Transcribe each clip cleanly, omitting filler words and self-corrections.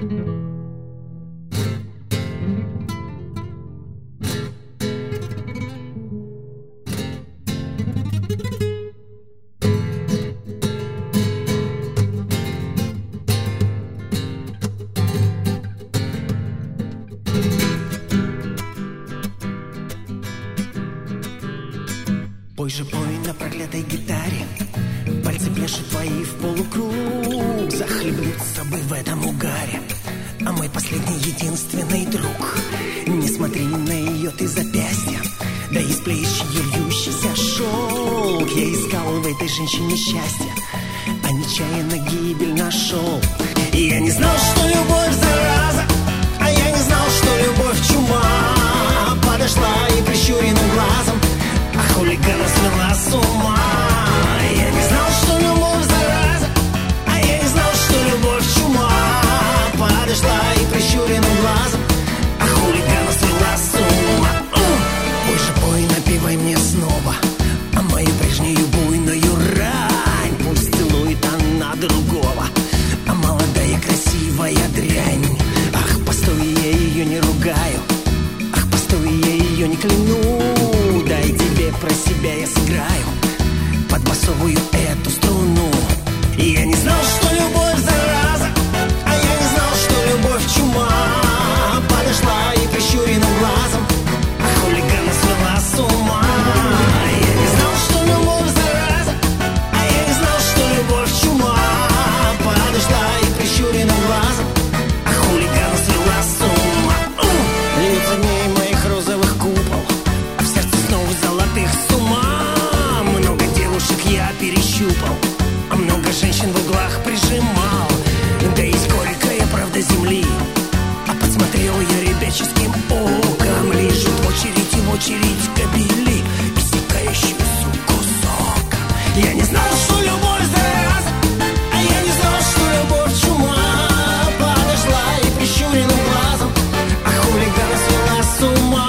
Пой же, пой на проклятой гитаре, пальцы пляшут твои в полукруг, захлебнут с собой в этом угаре. А мой последний единственный друг, не смотри на ее ты запястья, да из плеч ее льющийся шелк. Я искал в этой женщине счастье, а нечаянно гибель нашел. И я не знал, что любовь зараза, а я не знал, что любовь чума. Подошла и прищуренным глазом хулигана свела с ума. Я не знал, что любовь зараза, а я не знал, что любовь чума. Подошла и прищуренным глазом хулигана свела с ума. Пой же, пой, напивай мне снова мою прежнюю буйную рань. Пусть целует она другого, молодая красивая дрянь. Ах, постой, я ее не ругаю, ах, постой, я ее не кляну. Дай тебе про себя я сыграю под басовую эту струну. И я не знал, что любовь зараза, а я не знал, что любовь чума. Подошла и прищуренным глазом хулигана свела с ума. Я не знал, что любовь зараза, а я не знал, что любовь чума. Подошла и прищуренным глазом хулигана свела с ума. Льются дней моих розовых купол, а в сердце снова золотых с ума. Много девушек я перещупал, а много женщин в углах прижимал. Да есть горькая правда земли, а подсмотрел я ребяческим оком. Лежит в очередь и в очередь кобели, иссякающую суку сока. Я не знал, что любовь зараза, а я не знал, что любовь чума. Подошла и прищуренным глазом хулигана свела с ума.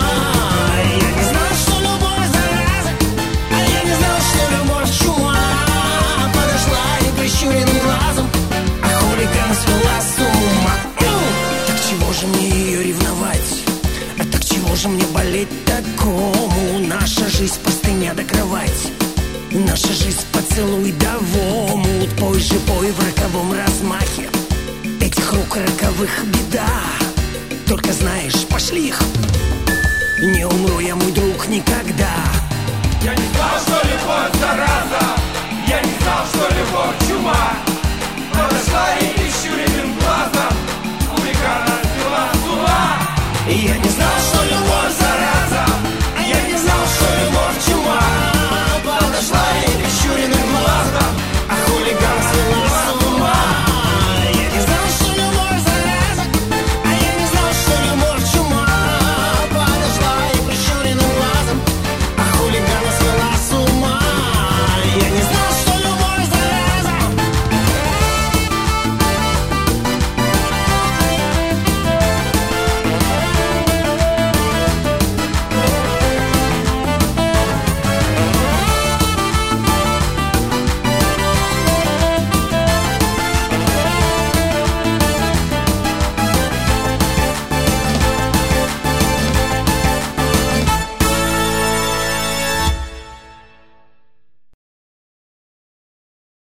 Я не знал, что любовь зараза, а я не знал, что любовь чума. Подошла и прищуренным глазом хулигана свела с ума. Так чего же мне ее ревновать? А так чего же мне болеть такому? Наша жизнь простыня до кровати, наша жизнь поцелуй да в омут. Пой же, пой в роковом размахе, этих рук роковых беда. Только знаешь, пошли их, не умру я, мой друг, никогда. Я не знал, что любовь зараза, я не знал, что любовь чума. Подошла и